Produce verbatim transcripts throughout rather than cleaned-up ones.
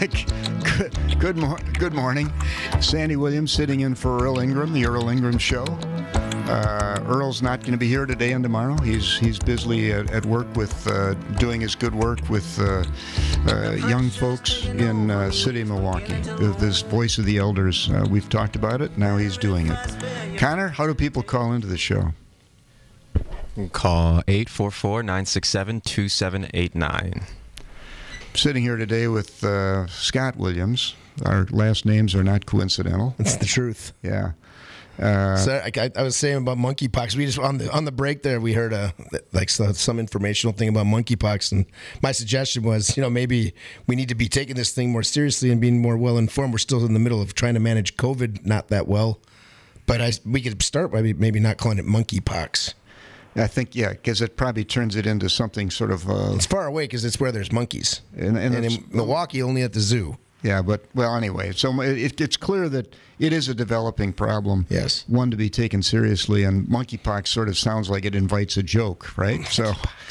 good, good, mor- good morning. Sandy Williams sitting in for Earl Ingram, the Earl Ingram Show. Uh, Earl's not going to be here today and tomorrow. He's he's busy at, at work with uh, doing his good work with uh, uh, young folks in uh, city of Milwaukee. With this Voice of the Elders, uh, we've talked about it. Now he's doing it. Connor, how do people call into the show? Call eight four four, nine six seven, two seven eight nine. Sitting here today with uh, Scott Williams. Our last names are not coincidental. That's the truth. Yeah. Uh, so I, I was saying about monkeypox. We just on the on the break there we heard a like so, some informational thing about monkeypox, and my suggestion was, you know, maybe we need to be taking this thing more seriously and being more well informed. We're still in the middle of trying to manage COVID not that well, but I we could start by maybe not calling it monkeypox. I think, yeah, because it probably turns it into something sort of... Uh, it's far away because it's where there's monkeys. And, and, and in Milwaukee, only at the zoo. Yeah, but, well, anyway, so it, it's clear that it is a developing problem. Yes. One to be taken seriously, and monkeypox sort of sounds like it invites a joke, right? So,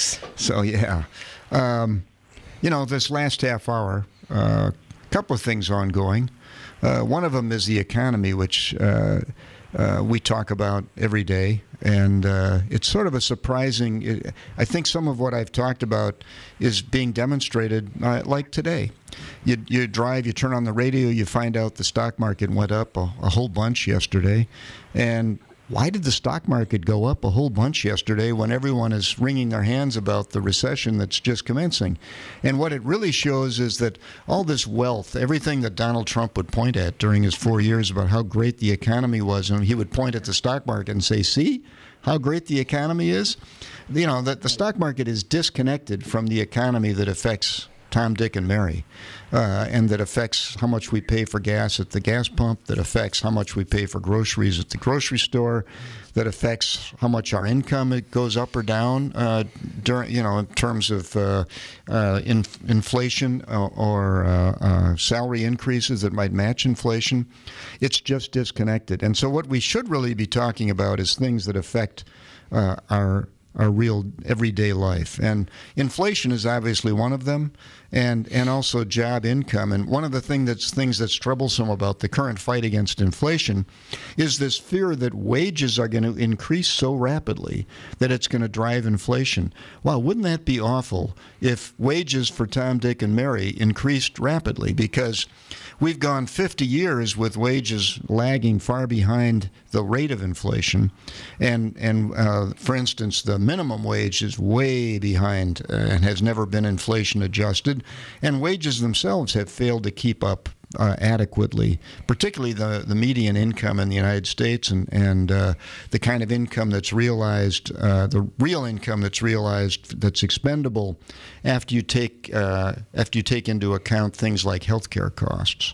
so yeah. Um, you know, this last half hour, a uh, couple of things ongoing. Uh, one of them is the economy, which... Uh, Uh, we talk about every day, and uh, it's sort of a surprising. It, I think some of what I've talked about is being demonstrated, uh, like today. You you drive, you turn on the radio, you find out the stock market went up a, a whole bunch yesterday, and why did the stock market go up a whole bunch yesterday when everyone is wringing their hands about the recession that's just commencing? And what it really shows is that all this wealth, everything that Donald Trump would point at during his four years about how great the economy was, and he would point at the stock market and say, see how great the economy is? You know, that the stock market is disconnected from the economy that affects Tom, Dick, and Mary, uh, and that affects how much we pay for gas at the gas pump, that affects how much we pay for groceries at the grocery store, that affects how much our income it goes up or down uh, during, you know, in terms of uh, uh, in, inflation or, or uh, uh, salary increases that might match inflation. It's just disconnected. And so what we should really be talking about is things that affect uh, our our real everyday life. And inflation is obviously one of them, and and also job income. And one of the thing that's things that's troublesome about the current fight against inflation is this fear that wages are going to increase so rapidly that it's going to drive inflation. Wow, wouldn't that be awful if wages for Tom, Dick, and Mary increased rapidly? Because we've gone fifty years with wages lagging far behind the rate of inflation. And, and uh, for instance, the minimum wage is way behind uh, and has never been inflation adjusted. And wages themselves have failed to keep up uh, adequately, particularly the, the median income in the United States and, and uh, the kind of income that's realized, uh, the real income that's realized that's expendable after you take uh, after you take into account things like healthcare costs.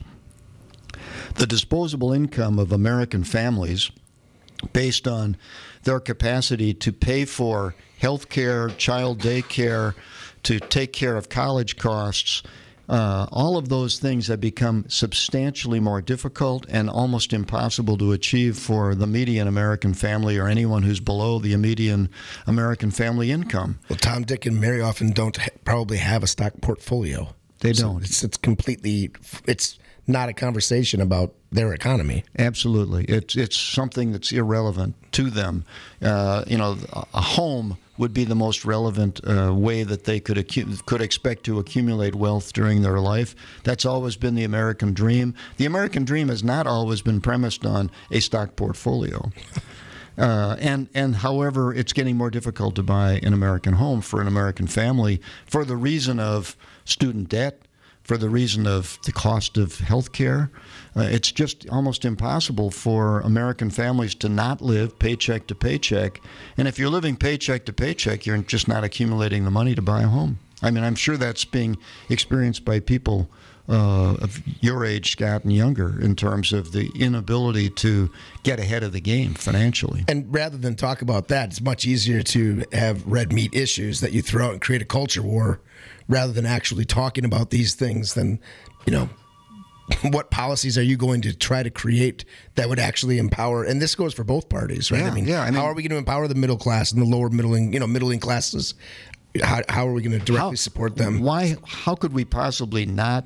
The disposable income of American families, based on their capacity to pay for health care, child daycare, to take care of college costs, uh, all of those things have become substantially more difficult and almost impossible to achieve for the median American family or anyone who's below the median American family income. Well, Tom, Dick, and Mary often don't ha- probably have a stock portfolio. They so don't. It's, it's completely, it's not a conversation about their economy. Absolutely. It's it's something that's irrelevant to them. Uh, you know, a home would be the most relevant uh, way that they could acu- could expect to accumulate wealth during their life. That's always been the American dream. The American dream has not always been premised on a stock portfolio. Uh, and, and however, it's getting more difficult to buy an American home for an American family for the reason of student debt, for the reason of the cost of health care. Uh, it's just almost impossible for American families to not live paycheck to paycheck. And if you're living paycheck to paycheck, you're just not accumulating the money to buy a home. I mean, I'm sure that's being experienced by people uh, of your age, Scott, and younger, in terms of the inability to get ahead of the game financially. And rather than talk about that, it's much easier to have red meat issues that you throw out and create a culture war rather than actually talking about these things. Then, you know, what policies are you going to try to create that would actually empower? And this goes for both parties, right? Yeah, I mean, yeah, I mean, how are we going to empower the middle class and the lower middling, you know, middling classes? How, how are we going to directly how, support them? Why? How could we possibly not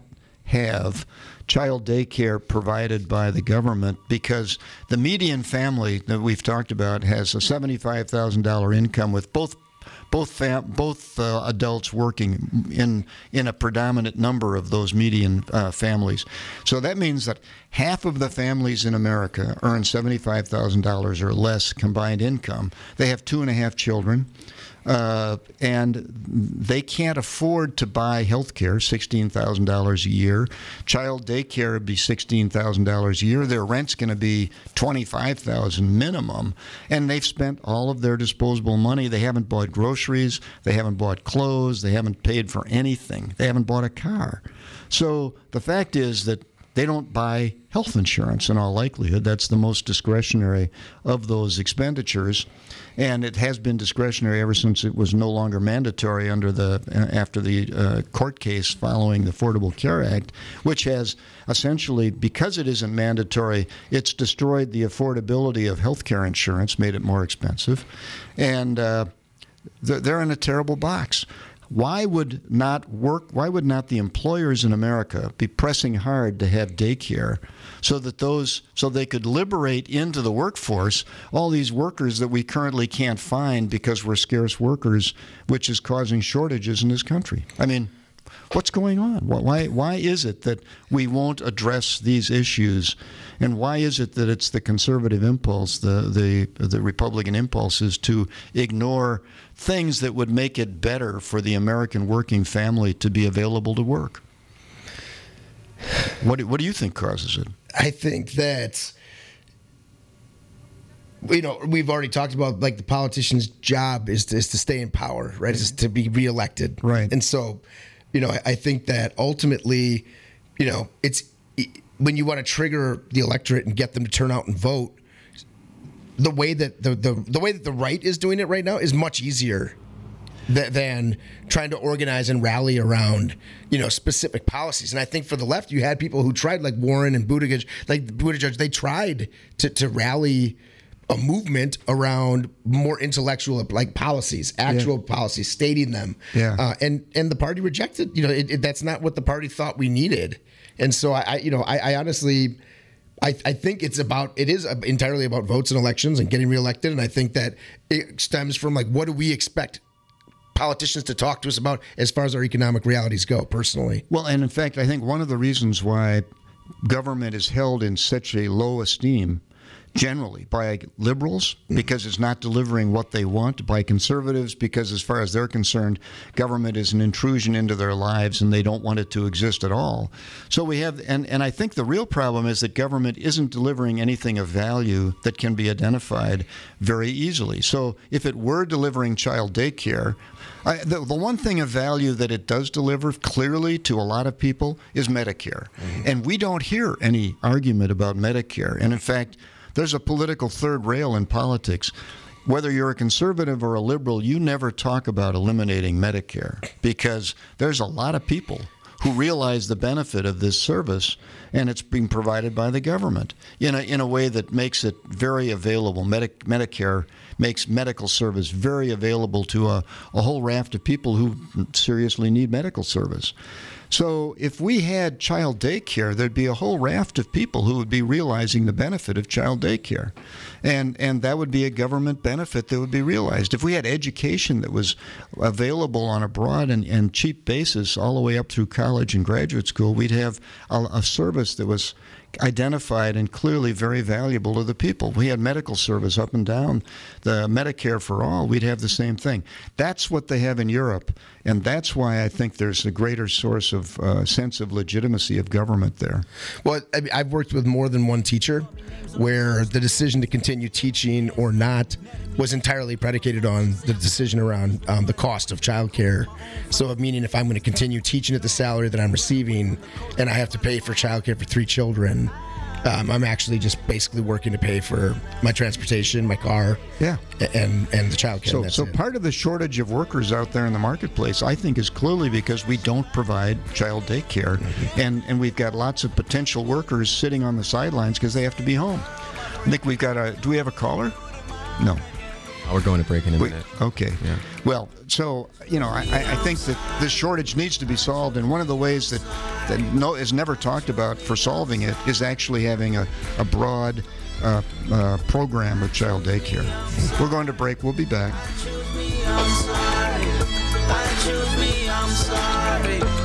have child daycare provided by the government, because the median family that we've talked about has a seventy-five thousand dollars income with both both fam- both uh, adults working in in a predominant number of those median uh, families. So that means that half of the families in America earn seventy-five thousand dollars or less combined income. They have two and a half children. Uh, and they can't afford to buy health care, sixteen thousand dollars a year. Child daycare would be sixteen thousand dollars a year. Their rent's going to be twenty-five thousand dollars minimum. And they've spent all of their disposable money. They haven't bought groceries. They haven't bought clothes. They haven't paid for anything. They haven't bought a car. So the fact is that they don't buy health insurance in all likelihood. That's the most discretionary of those expenditures. And it has been discretionary ever since it was no longer mandatory under the after the uh, court case following the Affordable Care Act, which has essentially, because it isn't mandatory, it's destroyed the affordability of health care insurance, made it more expensive. And uh, they're in a terrible box. Why would not work? Why would not the employers in America be pressing hard to have daycare, so that those, so they could liberate into the workforce all these workers that we currently can't find because we're scarce workers, which is causing shortages in this country? I mean, what's going on? Why why is it that we won't address these issues, and why is it that it's the conservative impulse, the the the Republican impulse, is to ignore things that would make it better for the American working family to be available to work? What do, what do you think causes it? I think that, you know, we've already talked about, like, the politician's job is to, is to stay in power, right? Is to be reelected. Right. And so, you know, I think that ultimately, you know, it's when you want to trigger the electorate and get them to turn out and vote, the way that the, the, the way that the right is doing it right now is much easier th- than trying to organize and rally around, you know, specific policies. And I think for the left, you had people who tried, like Warren and Buttigieg, like Buttigieg, they tried to, to rally a movement around more intellectual, like, policies, actual yeah. policies, stating them. Yeah. Uh, and, and the party rejected, you know, it, it, that's not what the party thought we needed. And so I, I you know, I, I honestly, I, I think it's about, it is entirely about votes and elections and getting reelected. And I think that it stems from, like, what do we expect politicians to talk to us about as far as our economic realities go, personally? Well, and in fact, I think one of the reasons why government is held in such a low esteem generally by liberals, because it's not delivering what they want, by conservatives, because as far as they're concerned, government is an intrusion into their lives and they don't want it to exist at all. So we have, and, and I think the real problem is that government isn't delivering anything of value that can be identified very easily. So if it were delivering child daycare, I, the, the one thing of value that it does deliver clearly to a lot of people is Medicare. Mm-hmm. And we don't hear any argument about Medicare. And in fact, there's a political third rail in politics. Whether you're a conservative or a liberal, you never talk about eliminating Medicare, because there's a lot of people who realize the benefit of this service, and it's being provided by the government in a in a way that makes it very available. Medi- Medicare makes medical service very available to a, a whole raft of people who seriously need medical service. So if we had child daycare, there'd be a whole raft of people who would be realizing the benefit of child daycare. And and that would be a government benefit that would be realized. If we had education that was available on a broad and, and cheap basis all the way up through college and graduate school, we'd have a, a service that was identified and clearly very valuable to the people. We had medical service up and down the Medicare for all. We'd have the same thing. That's what they have in Europe, and that's why I think there's a greater source of uh, sense of legitimacy of government there. Well, I mean, I've worked with more than one teacher where the decision to continue teaching or not was entirely predicated on the decision around um, the cost of childcare. So, meaning if I'm going to continue teaching at the salary that I'm receiving and I have to pay for childcare for three children, um, I'm actually just basically working to pay for my transportation, my car, yeah, and and the childcare. So, so part of the shortage of workers out there in the marketplace, I think, is clearly because we don't provide child daycare, mm-hmm. and and we've got lots of potential workers sitting on the sidelines because they have to be home. I think we've got a. Do we have a caller? No. We're going to break in a We- minute. okay. Yeah. Well, so you know, I, I I think that this shortage needs to be solved, and one of the ways that that no is never talked about for solving it is actually having a a broad uh, uh, program of child daycare. We're going to break. We'll be back. I'm sorry. I choose me, I'm sorry.